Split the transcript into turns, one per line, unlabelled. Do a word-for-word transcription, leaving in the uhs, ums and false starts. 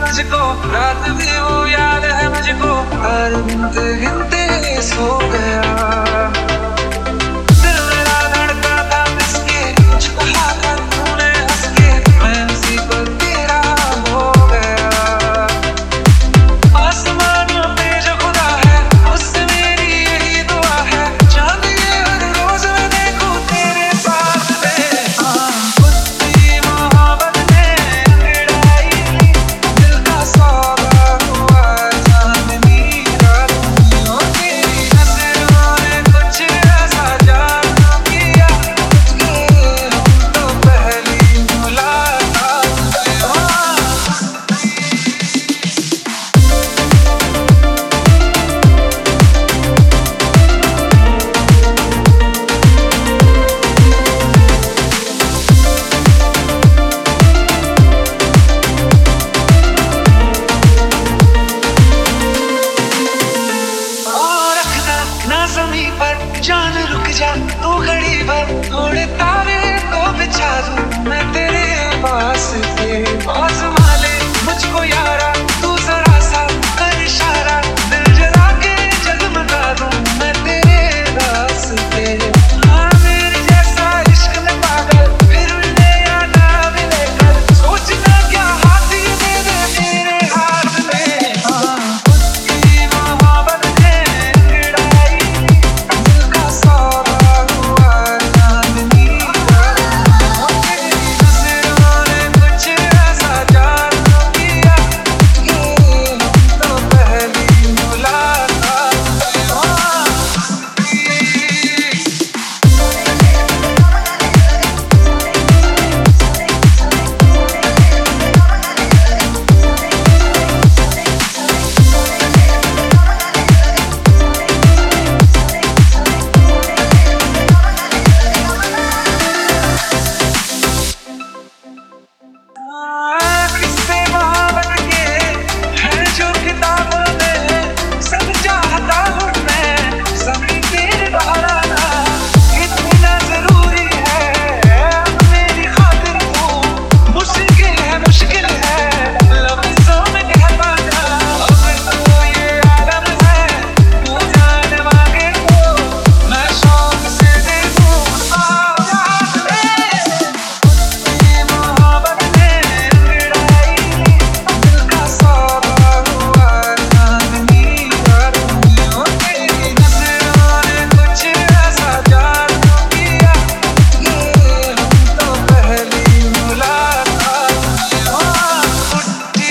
तुझको, रात भी वो याद है मुझको, हर गिनते गिनते सो गया। दिल मेरा धड़का था किसके, कुछ कहा था तूने हंस के, मैं उसी पर तेरा हो गया। आसमानों पे जो खुदा है, उससे मेरी यही दुआ है, चांद ये हर रोज मैं देखूं तेरे साथ में। हाँ, कुत्ती मोहब्बत ने अंगड़ाई, दिल का सौदा हुआ चांदनी रातों की। नजरों ने कुछ ऐसा जादू किया, तुझे हम तो पहली मुलाकात में। हाँ, और रखना ना ज़मीं पर, जान रुक जा तू घड़ी भर, थोड़े तारे तो बिछा दूं मैं तेरे पास के। आज़मा ले मुझको यारा, तू जरा सा कर इशारा, दिल जला के जगमगा दूं मैं तेरे रास्ते। हाँ, मेरे जैसा इश्क में पागल फिर मिले या ना मिले कल, सोचना क्या हाथ ये दे दे मेरे हाथ में। हाँ, कुत्ती मोहब्बत ने अंगड़ाई, दिल का सौदा हुआ चांदनी रातों की। नजरों ने कुछ ऐसा जादू किया, ये हम तो पहली मुलाकात में। हाँ, किस्से मोहब्बत के हैं जो किताबों में, सब चाहता हूँ मैं सभी तेरे बहाना। कितना जरूरी है अब मेरी खातिर तू, मुश्किल है मुश्किल है लफ्जों में कह पाना। अब तो ये आलम है, तू जान मांगे तो मैं शौक से दे दूँ आवाज़ में। कुत्ती मोहब्बत ने अंगड़ाई, दिल का सौदा हुआ चांदनी रातों की। नजरों ने कुछ ऐसा जादू किया, ये हम तो पहली मुलाकात में। हाँ, कुट्टी